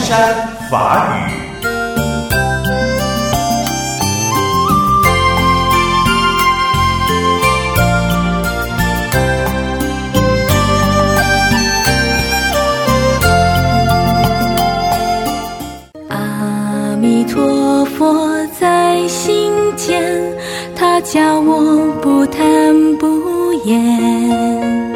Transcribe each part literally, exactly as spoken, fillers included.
山法语。 阿弥陀佛在心间，他教我不贪不言。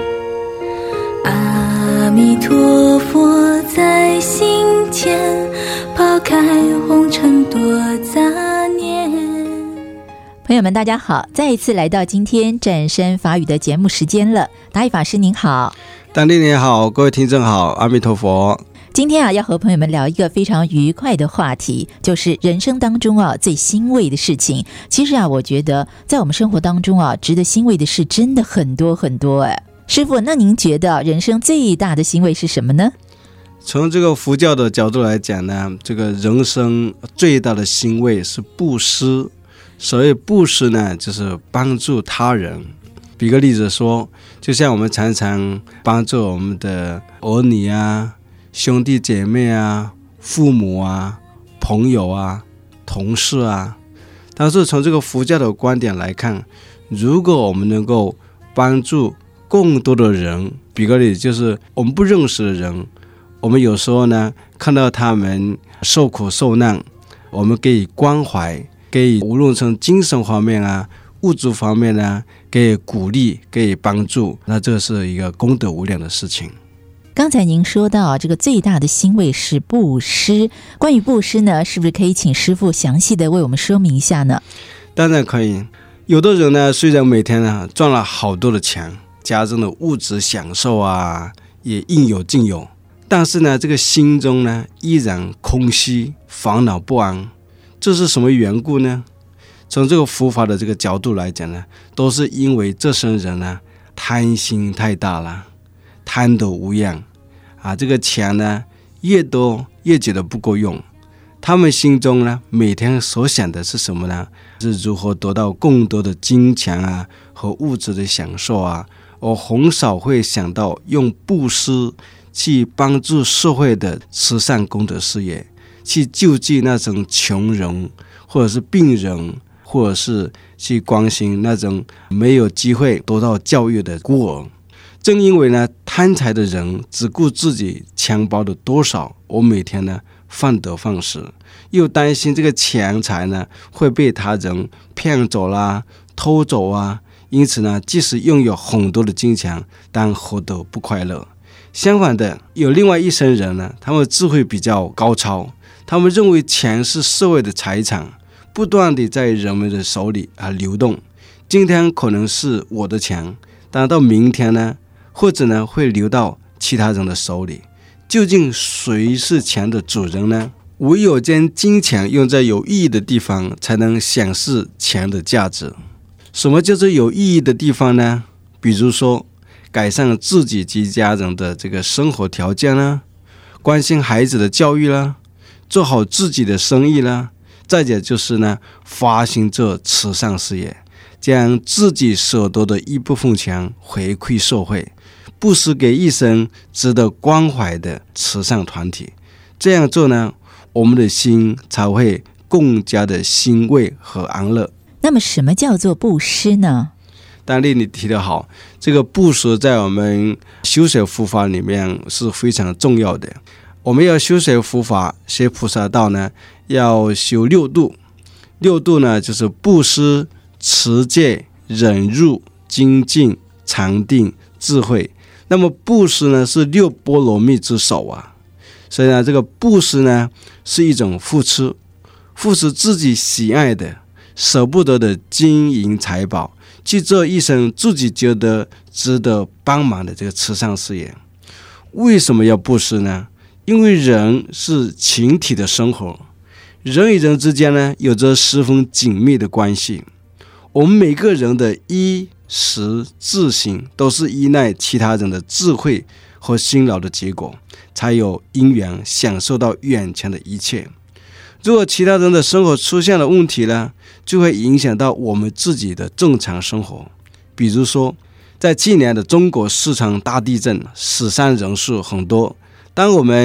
阿弥陀佛在心间，抛开红尘多杂念。 朋友们大家好，再一次来到今天展身法语的节目时间了。达义法师您好。 当地您好，各位听众好，阿弥陀佛。 今天啊，要和朋友们聊一个非常愉快的话题，就是人生当中啊最欣慰的事情。其实啊，我觉得在我们生活当中啊，值得欣慰的事真的很多很多哎。师父，那您觉得人生最大的欣慰是什么呢？ 从这个佛教的角度来讲呢，这个人生最大的欣慰是布施。所谓布施呢，就是帮助他人。比个例子说，就像我们常常帮助我们的儿女啊、兄弟姐妹啊、父母啊、朋友啊、同事啊。但是从这个佛教的观点来看，如果我们能够帮助更多的人，比个例子，就是我们不认识的人，我们有时候呢看到他们受苦受难，我们给予关怀，给予无论从精神方面啊、物质方面啊，给予鼓励，给予帮助，那这是一个功德无量的事情。 刚才您说到这个最大的欣慰是布施，关于布施呢，是不是可以请师父详细的为我们说明一下呢？ 当然可以。有的人呢，虽然每天呢赚了好多的钱，家中的物质享受啊也应有尽有，但是呢这个心中呢依然空虚，烦恼不安。这是什么缘故呢？从这个佛法的这个角度来讲呢，都是因为这生人呢贪心太大了，贪得无厌啊，这个钱呢越多越觉得不够用。他们心中呢每天所想的是什么呢？是如何得到更多的金钱啊和物质的享受啊，我很少会想到用布施去帮助社会的慈善功德事业，去救济那种穷人，或者是病人，或者是去关心那种没有机会得到教育的孤儿。正因为呢贪财的人只顾自己钱包的多少，我每天呢患得患失，又担心这个钱财呢会被他人骗走啦、偷走啊，因此呢即使拥有很多的金钱，但活得不快乐。相反的，有另外一生人呢，他们智慧比较高超，他们认为钱是社会的财产，不断地在人们的手里啊流动。今天可能是我的钱，但到明天呢，或者呢会流到其他人的手里。究竟谁是钱的主人呢？唯有将金钱用在有意义的地方，才能显示钱的价值。什么叫做有意义的地方呢？比如说改善自己及家人的这个生活条件啦，关心孩子的教育啦，做好自己的生意啦，再者就是呢发行这慈善事业，将自己所得的一部分钱回馈社会，布施给一生值得关怀的慈善团体。这样做呢，我们的心才会更加的欣慰和安乐。 那么什么叫做布施呢？ 当然你提得好，这个布施在我们修学佛法里面是非常重要的。我们要修学佛法学菩萨道呢，要修六度。六度呢就是布施、持戒、忍辱、精进、禅定、智慧。那么布施呢是六波罗蜜之首啊，所以呢这个布施呢是一种付出，付出自己喜爱的、舍不得的金银财宝，去做一生自己觉得值得帮忙的这个慈善事业。为什么要布施呢？因为人是群体的生活，人与人之间呢有着十分紧密的关系。我们每个人的衣食住行都是依赖其他人的智慧和辛劳的结果，才有因缘享受到眼前的一切。如果其他人的生活出现了问题呢，就会影响到我们自己的正常生活。比如说在去年的中国四川大地震，死伤人数很多，当我们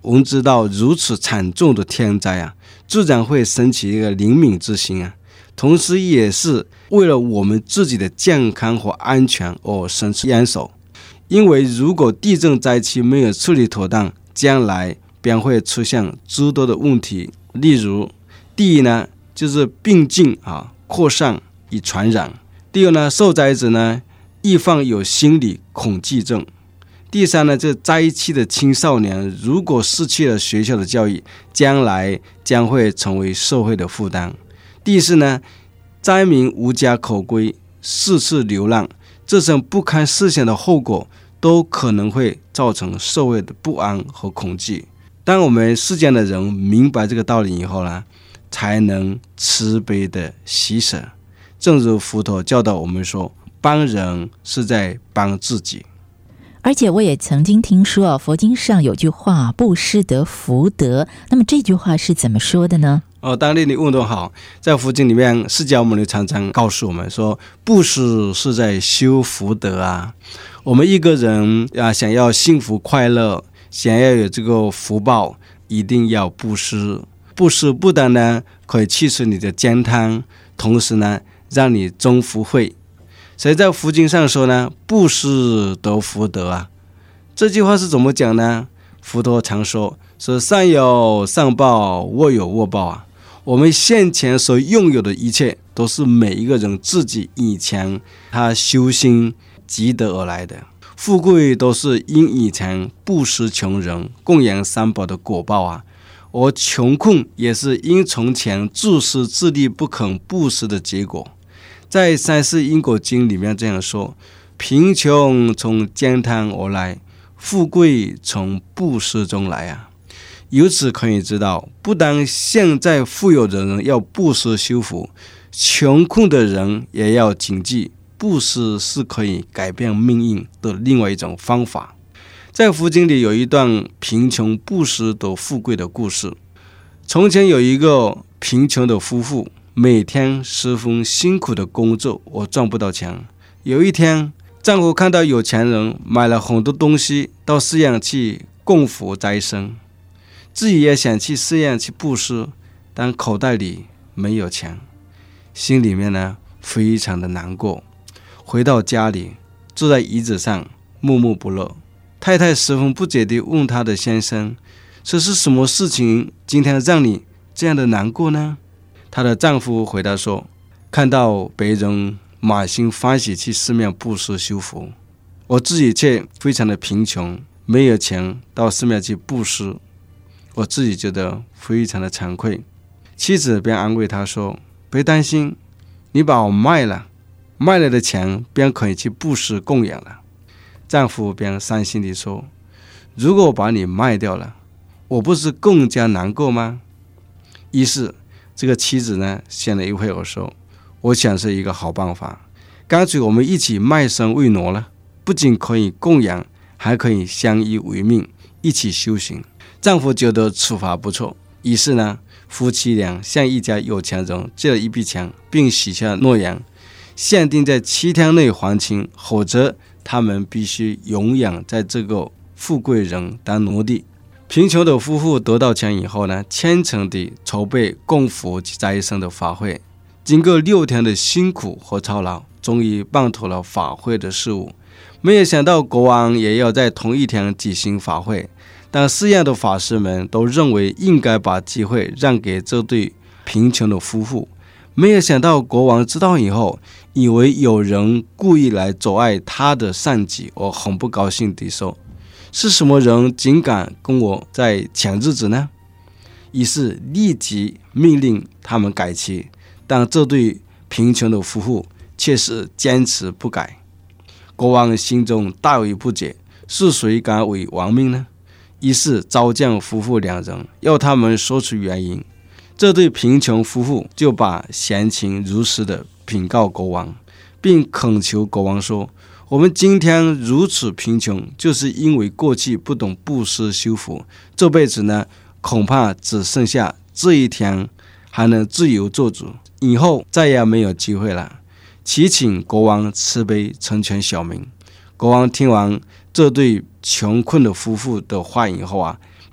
我们知道如此惨重的天灾啊，自然会升起一个怜悯之心啊，同时也是为了我们自己的健康和安全而伸出援手。因为如果地震灾区没有处理妥当，将来便会出现诸多的问题。例如，第一呢，就是病菌啊扩散以传染；第二呢，受灾者呢易患有心理恐惧症；第三呢，这灾区的青少年如果失去了学校的教育，将来将会成为社会的负担；第四呢，灾民无家可归，四处流浪，这种不堪设想的后果都可能会造成社会的不安和恐惧。当我们世间的人明白这个道理以后呢，才能慈悲的喜舍。正如佛陀教导我们说，帮人是在帮自己。 而且我也曾经听说佛经上有句话，布施得福德。那么这句话是怎么说的呢？ 哦，当然你问得好，在佛经里面，释迦牟尼常常告诉我们说，布施是在修福德啊。我们一个人啊，想要幸福快乐，想要有这个福报，一定要布施。布施不但呢可以去除你的煎汤，同时呢让你增福慧。所以在佛经上说呢，布施得福德啊。这句话是怎么讲呢？佛陀常说，说善有善报，恶有恶报啊。我们现前所拥有的一切，都是每一个人自己以前他修心积得而来的。富贵都是因以前布施穷人、供养三宝的果报啊。而穷困也是因从前自私自利不肯布施的结果。在三世因果经里面这样说，贫穷从煎汤而来，富贵从布施中来啊。由此可以知道，不但现在富有的人要布施修福，穷困的人也要谨记，布施是可以改变命运的另外一种方法。在佛经里有一段贫穷布施得富贵的故事。从前有一个贫穷的夫妇，每天十分辛苦的工作，我赚不到钱。有一天，丈夫看到有钱人买了很多东西到寺院去供佛斋僧，自己也想去寺院去布施，但口袋里没有钱，心里面呢非常的难过。回到家里，坐在椅子上默默不乐。太太十分不解地问她的先生，这是什么事情今天让你这样的难过呢？她的丈夫回答说，看到别人满心欢喜去寺庙布施修福，我自己却非常的贫穷，没有钱到寺庙去布施，我自己觉得非常的惭愧。妻子便安慰他说，别担心，你把我卖了，卖了的钱便可以去布施供养了。丈夫便伤心地说，如果我把你卖掉了，我不是更加难过吗？于是这个妻子呢想了一会儿说，我想是一个好办法，干脆我们一起卖身为奴了，不仅可以供养，还可以相依为命，一起修行。丈夫觉得处罚不错，于是呢夫妻俩向一家有钱人借了一笔钱，并许下诺言，限定在七天内还清，否则他们必须永远在这个富贵人当奴隶。贫穷的夫妇得到钱以后呢，虔诚地筹备供佛及斋僧的法会。经过六天的辛苦和操劳，终于办妥了法会的事务。没有想到国王也要在同一天举行法会，但寺院的法师们都认为应该把机会让给这对贫穷的夫妇。没有想到国王知道以后，以为有人故意来阻碍他的善举，而很不高兴地说，是什么人竟敢跟我在抢日子呢？于是立即命令他们改期，但这对贫穷的夫妇却是坚持不改。国王心中大为不解，是谁敢违王命呢？于是召见夫妇两人，要他们说出原因。这对贫穷夫妇就把详情如实的禀告国王，并恳求国王说，我们今天如此贫穷，就是因为过去不懂布施修福，这辈子呢恐怕只剩下这一天还能自由做主，以后再也没有机会了，祈请国王慈悲成全小民。国王听完这对穷困的夫妇的话以后啊，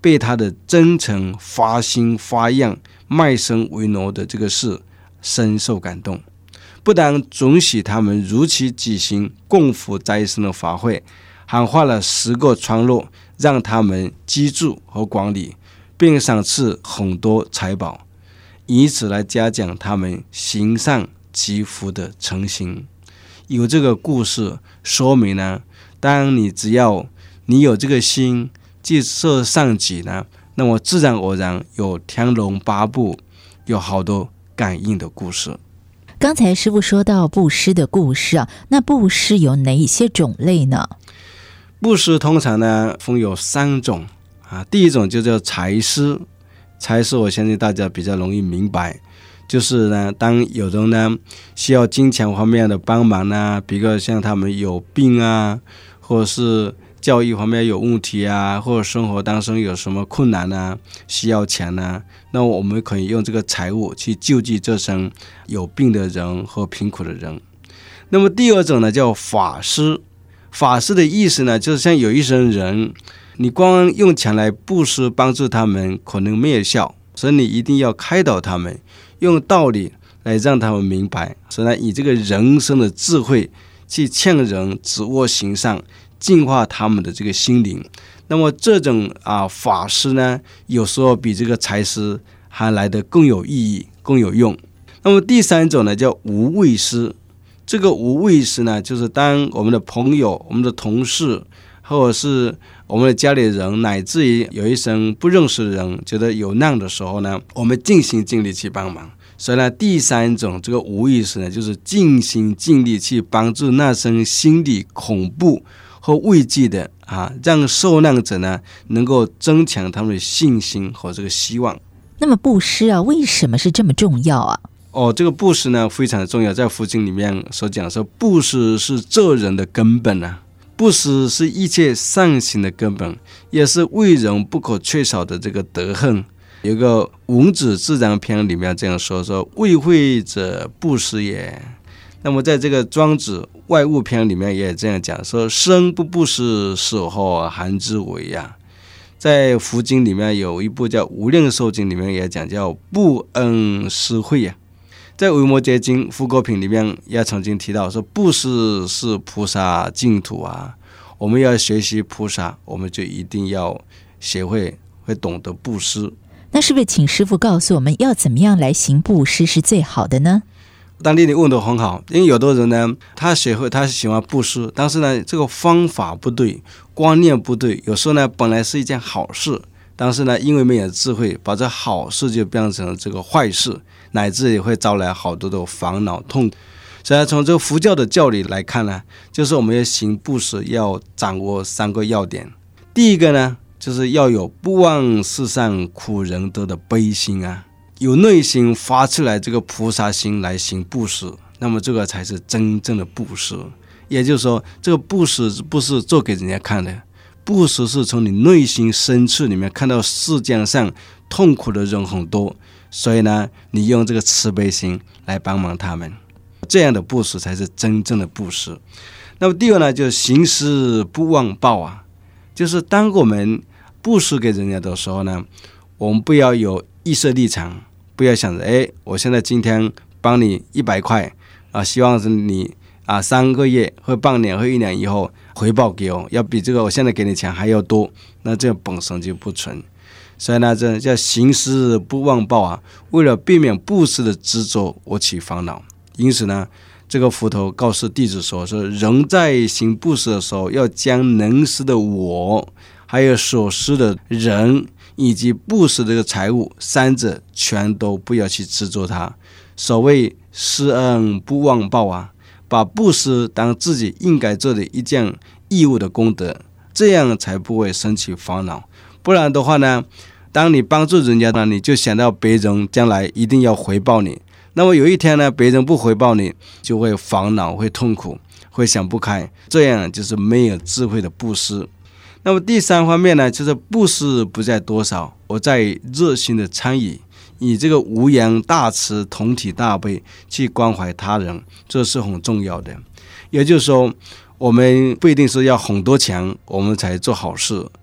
被他的真诚、发心发样、卖身为奴的这个事深受感动，不但准许他们如期举行共福斋生的法会，还划了十个村落让他们居住和管理，并赏赐很多财宝，以此来嘉奖他们行善积福的诚心。有这个故事说明呢，当你只要你有这个心去设善己呢，那么自然而然有天龙八部，有好多感应的故事。 刚才师父说到布施的故事啊，那布施有哪一些种类呢？ 布施通常呢分有三种啊，第一种就叫财施。财施我相信大家比较容易明白，就是呢，当有人呢需要金钱方面的帮忙呢，比如像他们有病啊，或者是教育方面有问题啊，或者生活当中有什么困难啊，需要钱啊，那我们可以用这个财物去救济这生有病的人和贫苦的人。那么第二种呢叫法施。法施的意思呢，就是像有一些人，你光用钱来布施帮助他们可能没有效，所以你一定要开导他们，用道理来让他们明白，所以呢，以这个人生的智慧去劝人止恶行善，净化他们的这个心灵。那么这种啊法施呢，有时候比这个财施还来得更有意义、更有用。那么第三种呢，叫无畏施。这个无畏施呢，就是当我们的朋友、我们的同事，或者是我们的家里人，乃至于有一些不认识的人，觉得有难的时候呢，我们尽心尽力去帮忙。所以呢，第三种这个无畏施呢，就是尽心尽力去帮助那些心里恐怖和畏惧的啊，让受难者呢能够增强他们的信心和这个希望。 那么布施啊，为什么是这么重要啊？ 哦，这个布施呢非常的重要，在佛经里面所讲说，布施是做人的根本啊，布施是一切善行的根本，也是为人不可缺少的这个德行。有一个《文子自然篇》里面这样说：说为惠者布施也。那么在这个《庄子外物篇》里面也这样讲说：生不布施，死后还之为呀。在佛经里面有一部叫《无量寿经》，里面也讲叫不恩施惠呀。在《维摩诘经·复果品》里面也曾经提到说，布施是菩萨净土啊。我们要学习菩萨，我们就一定要学会会懂得布施。 那是不是请师父告诉我们要怎么样来行布施是最好的呢？ 当地你问得很好，因为有的人呢，他学会他喜欢布施，但是呢，这个方法不对，观念不对，有时候呢，本来是一件好事，但是呢，因为没有智慧，把这好事就变成这个坏事，乃至也会招来好多的烦恼痛苦。所以从这个佛教的教理来看呢，就是我们要行布施要掌握三个要点。第一个呢，就是要有不忘世上苦人得的悲心啊，有内心发出来这个菩萨心来行布施，那么这个才是真正的布施。也就是说，这个布施不是做给人家看的，布施是从你内心深处里面看到世界上痛苦的人很多，所以呢，你用这个慈悲心来帮忙他们，这样的布施才是真正的布施。那么第二呢，就是行施不忘报啊，就是当我们布施给人家的时候呢，我们不要有预设立场，不要想着，哎，我现在今天帮你一百块啊，希望是你啊三个月或半年或一年以后回报给我，要比这个我现在给你钱还要多，那这本身就不纯。所以呢，这叫行施不忘报啊，为了避免布施的执着而起烦恼。因此呢，这个佛陀告诉弟子说，说人在行布施的时候，要将能施的我，还有所施的人，以及布施这个财物，三者全都不要去执着它。所谓施恩不忘报啊，把布施当自己应该做的一件义务的功德，这样才不会生起烦恼。不然的话呢，当你帮助人家呢，你就想到别人将来一定要回报你，那么有一天呢，别人不回报你，就会烦恼，会痛苦，会想不开，这样就是没有智慧的布施。那么第三方面呢，就是布施不在多少，我在热心的参与，以这个无言大慈、同体大悲去关怀他人，这是很重要的。也就是说，我们不一定是要很多钱我们才做好事，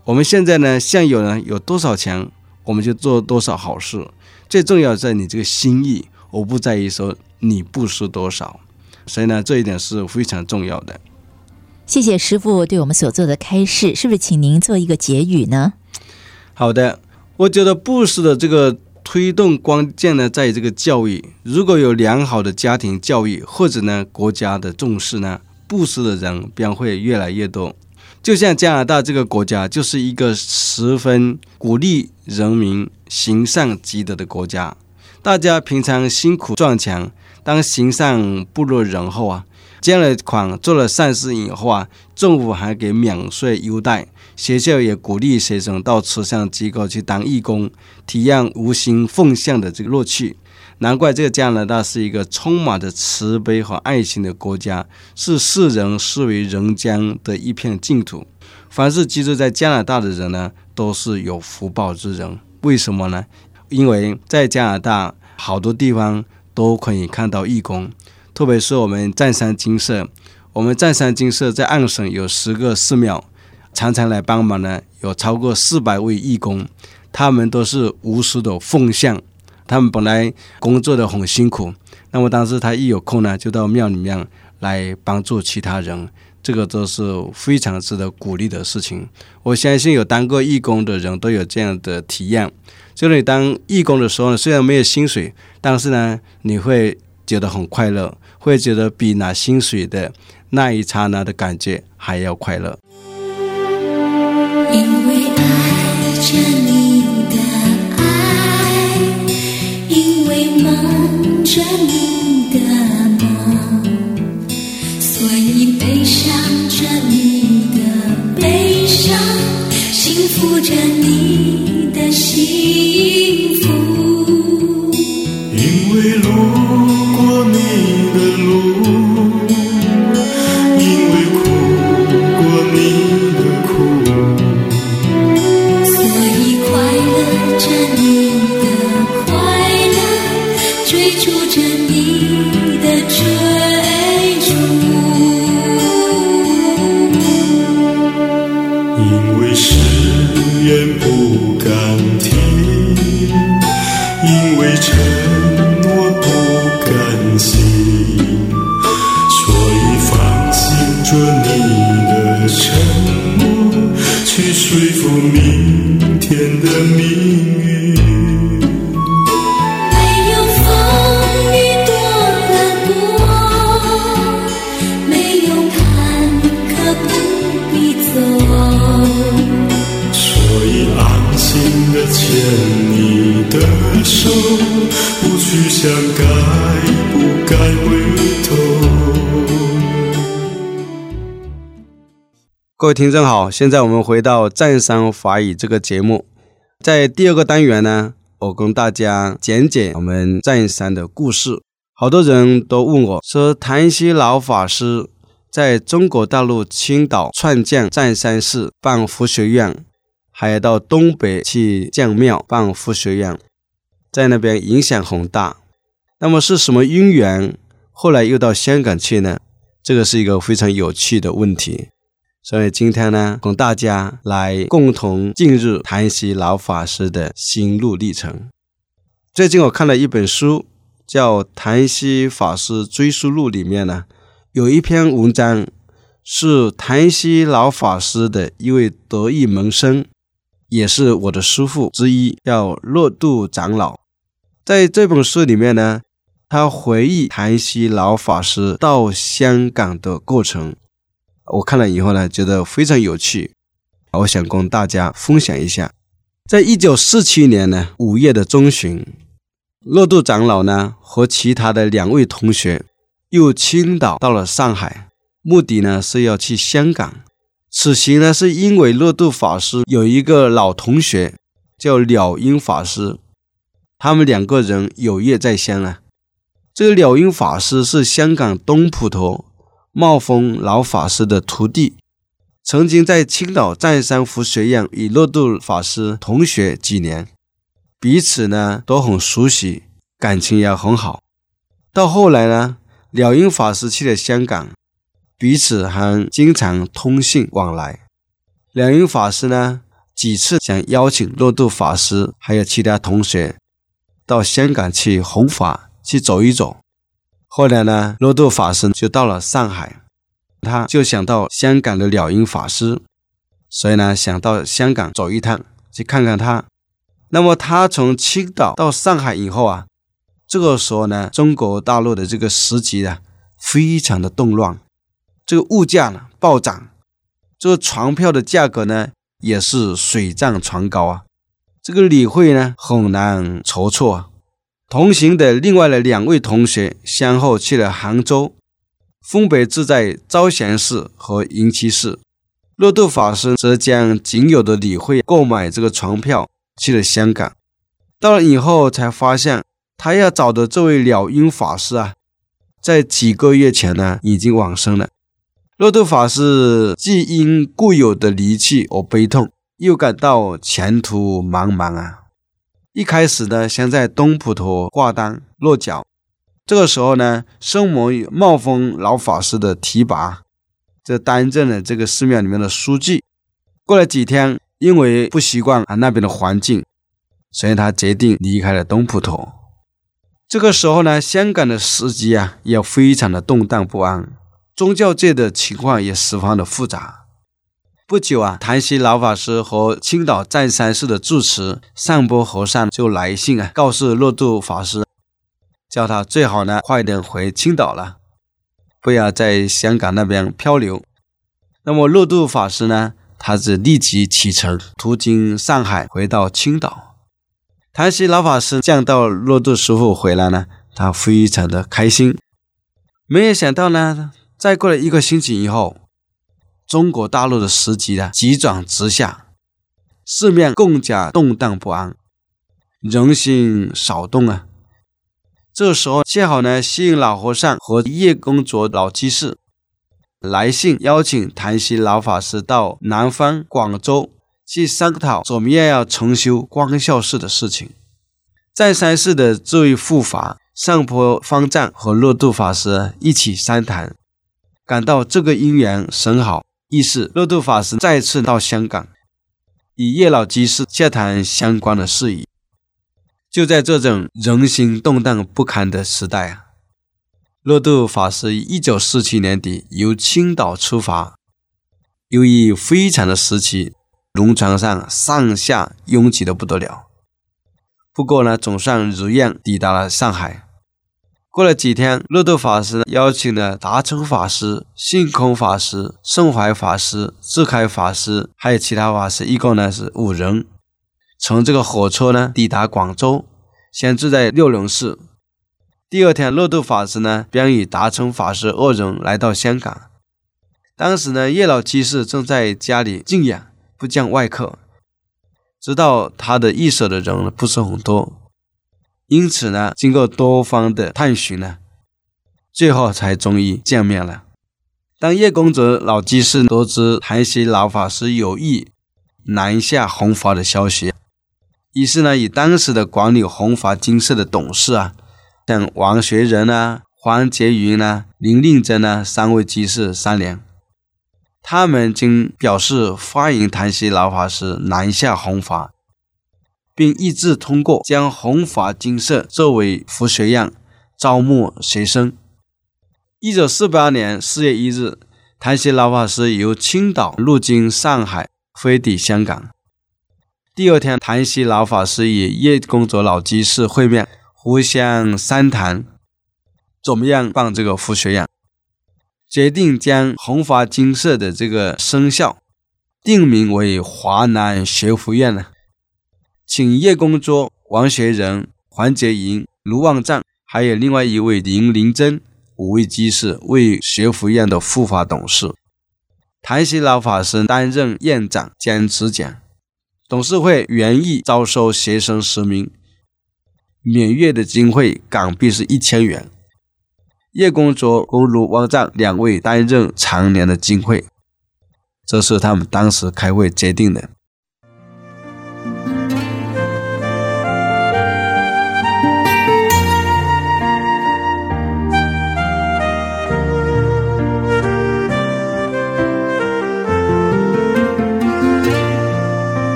我们现在呢，现有呢有多少钱，我们就做多少好事。最重要在你这个心意，我不在意说你布施多少。所以呢，这一点是非常重要的。 谢谢师父对我们所做的开示，是不是请您做一个结语呢？ 好的，我觉得布施的这个推动关键呢，在于这个教育。如果有良好的家庭教育，或者呢国家的重视呢，布施的人便会越来越多。就像加拿大这个国家，就是一个十分鼓励人民行善积德的国家。大家平常辛苦赚钱，当行善步入人后啊，捐了款做了善事以后啊，政府还给免税优待，学校也鼓励学生到慈善机构去当义工，体验无形奉献的这个乐趣。难怪这个加拿大是一个充满着慈悲和爱心的国家，是世人视为人间的一片净土。凡是居住在加拿大的人呢，都是有福报之人。为什么呢？因为在加拿大好多地方都可以看到义工，特别是我们湛山精舍，我们湛山精舍在安省有十个寺庙，常常来帮忙呢，有超过四百位义工，他们都是无私的奉献。他们本来工作的很辛苦，那么当时他一有空呢，就到庙里面来帮助其他人，这个都是非常值得鼓励的事情。我相信有当过义工的人都有这样的体验，就是你当义工的时候呢，虽然没有薪水，但是呢，你会觉得很快乐，会觉得比拿薪水的那一刹那的感觉还要快乐。 因为爱着你的爱，因为梦着你的梦，所以悲伤着你的悲伤，幸福着你的幸福。 因为路过你的路，因为哭过你的苦， 所以快乐着你的快乐，追逐着你的追逐。 因为誓言不敢听，因为承诺不甘心，所以放心着你的沉默，去说服明天的命运。 没有风雨多难过，没有坎坷不必走， 所以安心的牵你的手，不去想该不该回头。 各位听众好，现在我们回到湛山法语这个节目，在第二个单元呢，我跟大家讲解我们湛山的故事。好多人都问我说，谭希老法师在中国大陆青岛创建湛山寺办佛学院，还到东北去建庙办佛学院，在那边影响很大。那么是什么因缘后来又到香港去呢？这个是一个非常有趣的问题。所以今天呢，跟大家来共同进入谭希老法师的心路历程。最近我看了一本书，叫《谭希法师追思录》，里面呢有一篇文章是谭希老法师的一位得意门生，也是我的师父之一，叫乐度长老。在这本书里面呢，他回忆谭希老法师到香港的过程，我看了以后呢，觉得非常有趣，我想跟大家分享一下。在一九四七年呢五月的中旬，乐度长老呢和其他的两位同学由青岛到了上海，目的呢是要去香港。此行呢是因为乐度法师有一个老同学叫了英法师，他们两个人有约在先啊。这个了英法师是香港东普陀茂峰老法师的徒弟，曾经在青岛湛山佛学院与乐度法师同学几年，彼此呢都很熟悉，感情也很好。到后来呢，了英法师去了香港，彼此还经常通信往来。了英法师呢几次想邀请乐度法师还有其他同学到香港去弘法去走一走。后来呢，乐度法师就到了上海，他就想到香港的了因法师，所以呢想到香港走一趟去看看他。那么他从青岛到上海以后啊，这个时候呢，中国大陆的这个时局啊非常的动乱，这个物价呢暴涨，这个船票的价格呢也是水涨船高啊，这个理会呢很难筹措啊。同行的另外的两位同学先后去了杭州，分别住在招贤寺和银溪寺。乐度法师则将仅有的理会购买这个船票去了香港。到了以后才发现，他要找的这位了因法师啊，在几个月前呢已经往生了。乐度法师既因固有的离去而悲痛，又感到前途茫茫啊。一开始呢，先在东普陀挂单落脚。这个时候呢，圣摩茂峰老法师的提拔，这担任了这个寺庙里面的书记。过了几天，因为不习惯啊那边的环境，所以他决定离开了东普陀。这个时候呢，香港的时局啊也非常的动荡不安，宗教界的情况也十分的复杂。不久啊，谭锡老法师和青岛湛山寺的住持上波和尚就来信啊，告诉乐度法师，叫他最好呢快点回青岛了，不要在香港那边漂流。那么乐度法师呢，他是立即启程，途经上海回到青岛。谭锡老法师见到乐度师父回来呢，他非常的开心。没有想到呢，再过了一个星期以后，中国大陆的时局呢急转直下，四面更加动荡不安，人心骚动啊。这时候恰好呢，西营老和尚和叶公卓老居士来信邀请谭锡老法师到南方广州去商讨怎么样要重修光孝寺的事情。湛山寺的这位护法上坡方丈和乐度法师一起商谈，感到这个因缘甚好，于是乐度法师再次到香港，与叶老居士洽谈相关的事宜。就在这种人心动荡不堪的时代啊，乐度法师于一九四七年底由青岛出发，由于非常的时期，龙船上上下拥挤得不得了。不过呢，总算如愿抵达了上海。过了几天，乐度法师邀请了达成法师、性空法师、圣怀法师、智开法师还有其他法师，一共呢是五人，从这个火车呢抵达广州，先住在六龙寺。第二天，乐度法师呢便与达成法师二人来到香港。当时呢，叶老居士正在家里静养，不见外客，知道他的意舍的人不是很多，因此呢，经过多方的探寻呢，最后才终于见面了。当叶公哲老居士得知谭锡老法师有意南下弘法的消息，于是呢，与当时的管理弘法精舍的董事啊，像王学仁啊、黄杰云啊、林令珍啊三位居士商量，他们经表示欢迎谭锡老法师南下弘法，并一致通过将弘法精舍作为佛学院招募学生。一九四八年四月一日，谭锡老法师由青岛入京上海，飞抵香港。第二天，谭锡老法师与叶公卓老居士会面，互相商谈怎么样办这个佛学院，决定将弘法精舍的这个生肖定名为华南学佛院呢，请叶公卓、王学仁、黄杰云、卢望丈还有另外一位林林珍五位居士为学佛院的护法董事，谭锡老法师担任院长兼执讲。董事会原意招收学生十名，每月的经费港币是一千元。叶公卓和卢望丈两位担任常年的经费，这是他们当时开会决定的。